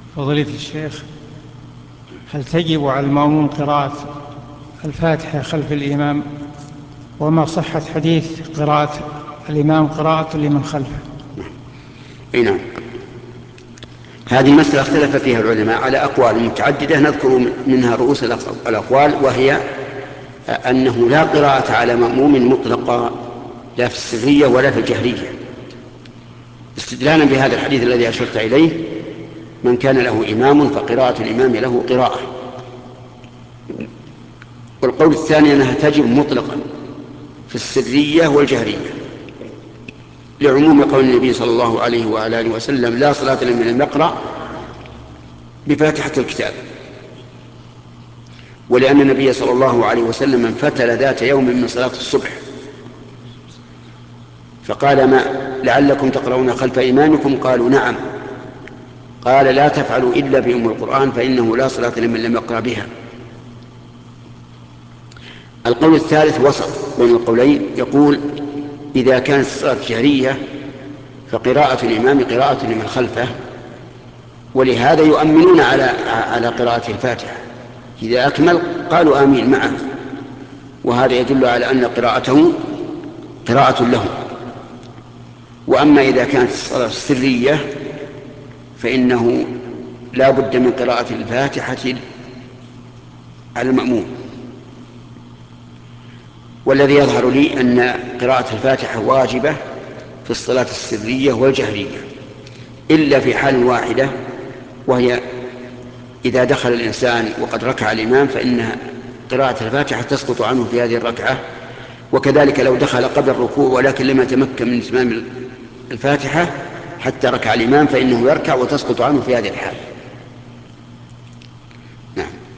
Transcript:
فضيلة الشيخ، هل تجب على المأموم قراءة الفاتحة خلف الإمام؟ وما صحة حديث قراءة الإمام قراءة لمن خلفه؟ أي نعم. هذه المسألة اختلف فيها العلماء على أقوال متعددة، نذكر منها رؤوس الأقوال، وهي أنه لا قراءة على مأموم مطلقة، لا في السرية ولا في الجهرية، استدلالا بهذا الحديث الذي أشرت إليه: من كان له إمام فقراءة الإمام له قراءة. والقول الثاني أنها تجب مطلقا في السرية والجهرية، لعموم قول النبي صلى الله عليه وعلى آله وسلم: لا صلاة لمن لم يقرأ بفاتحة الكتاب. ولأن النبي صلى الله عليه وسلم انفتل ذات يوم من صلاة الصبح فقال: ما لعلكم تقرؤون خلف إمامكم؟ قالوا: نعم. قال: لا تفعلوا إلا بأم القرآن فإنه لا صلاة لمن لم يقرأ بها. القول الثالث وسط بين القولين، يقول: إذا كانت الصلاة جهرية فقراءة الإمام قراءة لمن خلفه، ولهذا يؤمنون على قراءة الفاتحة، إذا أكمل قالوا آمين معه، وهذا يدل على أن قراءته قراءة له. وأما إذا كانت الصلاة سرية فإنه لا بد من قراءة الفاتحة على المأموم. والذي يظهر لي أن قراءة الفاتحة واجبة في الصلاة السرية والجهرية، إلا في حال واحدة، وهي إذا دخل الإنسان وقد ركع الإمام فإن قراءة الفاتحة تسقط عنه في هذه الركعة، وكذلك لو دخل قبل الركوع ولكن لم يتمكن من إتمام الفاتحة حتى ركع الإمام فإنه يركع وتسقط عنه في هذه الحال. نعم.